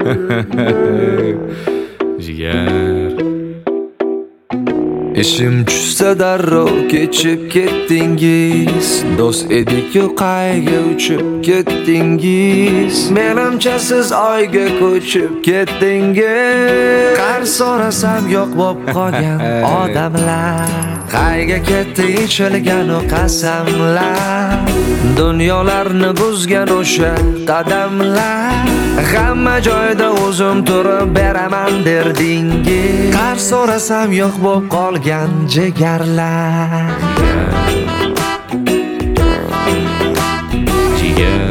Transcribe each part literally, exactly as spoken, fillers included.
Jigar. Ishim tushsa darrov kechib ketdingiz, do'st edik-ku qayga uchib ketdingiz. Menimcha siz oyga ko'chib ketdingiz. Qar so'rasam yo'q bo'lib qolgan odamlar, qayga ketdi ichilgan o qasamlar, dunyolarni buzgan o'sha qadamlar. Hamma joyda o'zim turib beraman derdingiz. Qar so'rasam yo'q bo'lib qolgan jigarlar. Jigar.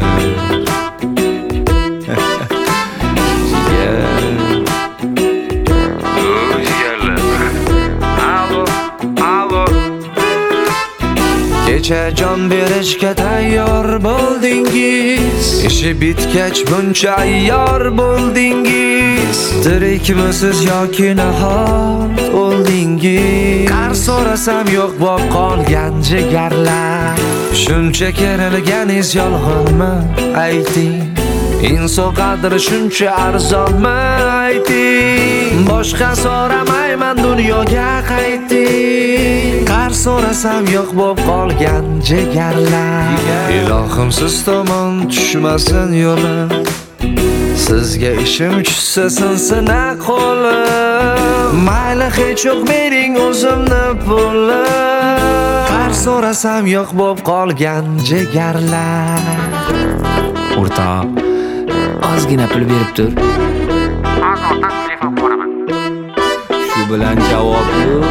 Kecha jon berishga tayyor bo'ldingiz, ishi bitgach buncha ayyor bo'ldingiz. Tirikmisiz yoki nahot o'ldingiz? Qar so'rasam yo'q bo'lib qolgan jigarlar. Shuncha kerilganiz yolg'onmi ayting? Inson qadri shuncha arzonmi ayting? Boshqa so'ramayman dunyoga qayting. Qar so'rasam yo'q bo'lib qolgan jigarlar. Ilohim siz tomon tushmasin yo'lim, sizga ishim tushsa sinsin qo'lim. Mayli hech yo'q mening o'zimni pulim. Qar so'rasam yo'q bo'lib qolgan jigarlar. O'rtoq, ozgina pul berib tur. Azondan telefon qilaman. Shu bilan javob yo'q.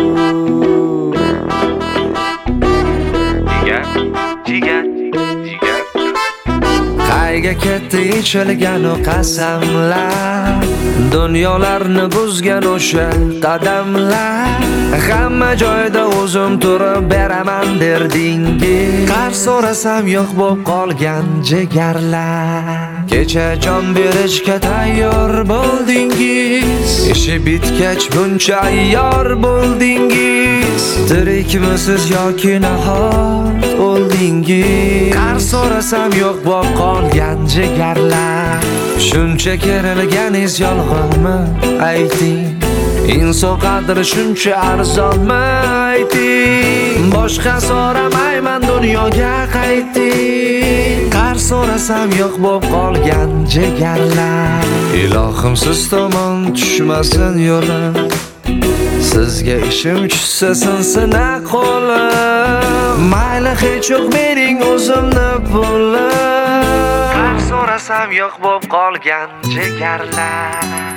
Jigar, jigar, jigar. Qayga ketdi ichilgan o qasamlar, dunyolarni buzgan o'sha qadamlar. Hamma joyda o'zim turib beraman derdingiz. Qar so'rasam yo'q bo'lib qolgan jigarlar. Kecha jon berishga tayyor bo'ldingiz, ishi bitgach buncha ayyor bo'ldingiz. Tirikmisiz yoki nahot o'ldingiz? Qar so'rasam yo'q bo'lib qolgan jigarlar. Shuncha kerilganiz yolg'onmi ayting? Inson qadri shuncha arzonmi ayting? Boshqa so'ramayman dunyoga qayting. Qar so'rasam yo'q bo'lib qolgan jigarlar. Ilohim siz tomon tushmasin yo'lim, sizga ishim tushsa sinsin qo'lim. Mayli hech yo'q mening o'zimni pulim. Qar so'rasam yo'q bo'lib qolgan jigarlar.